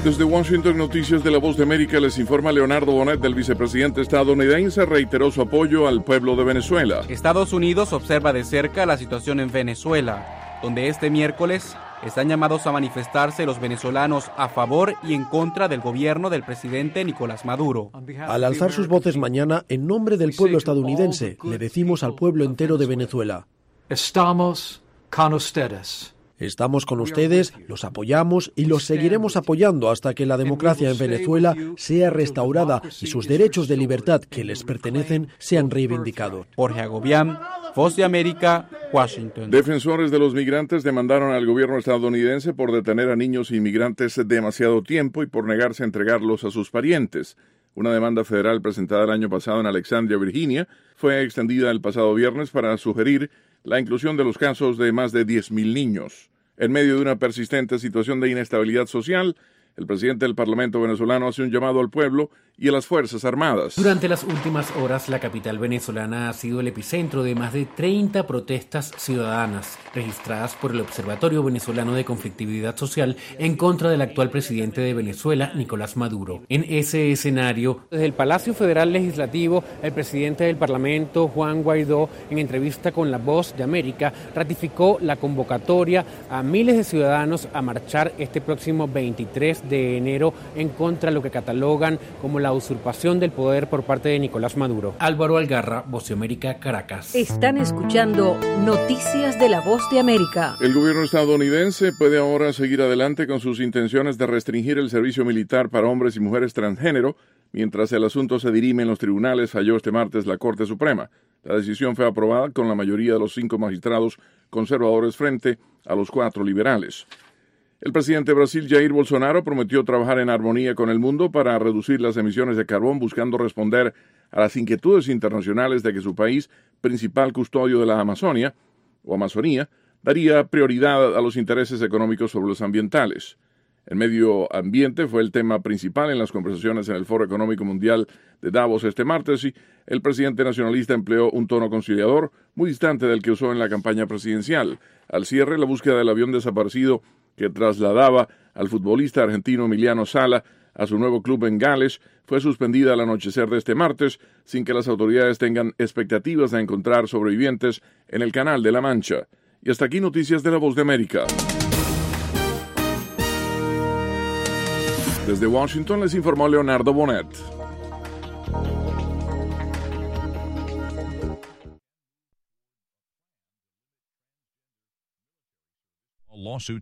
Desde Washington, Noticias de la Voz de América, les informa Leonardo Bonet. El vicepresidente estadounidense reiteró su apoyo al pueblo de Venezuela. Estados Unidos observa de cerca la situación en Venezuela, donde este miércoles están llamados a manifestarse los venezolanos a favor y en contra del gobierno del presidente Nicolás Maduro. Al alzar sus voces mañana, en nombre del pueblo estadounidense, le decimos al pueblo entero de Venezuela: Estamos con ustedes. Estamos con ustedes, los apoyamos y los seguiremos apoyando hasta que la democracia en Venezuela sea restaurada y sus derechos de libertad que les pertenecen sean reivindicados. Jorge Agobián, Voz de América, Washington. Defensores de los migrantes demandaron al gobierno estadounidense por detener a niños inmigrantes demasiado tiempo y por negarse a entregarlos a sus parientes. Una demanda federal presentada el año pasado en Alexandria, Virginia, fue extendida el pasado viernes para sugerir la inclusión de los casos de más de 10,000 niños. En medio de una persistente situación de inestabilidad social, el presidente del Parlamento venezolano hace un llamado al pueblo y a las Fuerzas Armadas. Durante las últimas horas, la capital venezolana ha sido el epicentro de más de 30 protestas ciudadanas registradas por el Observatorio Venezolano de Conflictividad Social en contra del actual presidente de Venezuela, Nicolás Maduro. En ese escenario, desde el Palacio Federal Legislativo, el presidente del Parlamento, Juan Guaidó, en entrevista con La Voz de América, ratificó la convocatoria a miles de ciudadanos a marchar este próximo 23 de enero en contra de lo que catalogan como la usurpación del poder por parte de Nicolás Maduro. Álvaro Algarra, Voz de América, Caracas. Están escuchando Noticias de la Voz de América. El gobierno estadounidense puede ahora seguir adelante con sus intenciones de restringir el servicio militar para hombres y mujeres transgénero, mientras el asunto se dirime en los tribunales, falló este martes la Corte Suprema. La decisión fue aprobada con la mayoría de los 5 magistrados conservadores frente a los 4 liberales. El presidente de Brasil, Jair Bolsonaro, prometió trabajar en armonía con el mundo para reducir las emisiones de carbón, buscando responder a las inquietudes internacionales de que su país, principal custodio de la Amazonía, daría prioridad a los intereses económicos sobre los ambientales. El medio ambiente fue el tema principal en las conversaciones en el Foro Económico Mundial de Davos este martes y el presidente nacionalista empleó un tono conciliador muy distante del que usó en la campaña presidencial. Al cierre, la búsqueda del avión desaparecido que trasladaba al futbolista argentino Emiliano Sala a su nuevo club en Gales fue suspendida al anochecer de este martes sin que las autoridades tengan expectativas de encontrar sobrevivientes en el Canal de la Mancha. Y hasta aquí Noticias de la Voz de América. Desde Washington les informó Leonardo Bonet. Lawsuit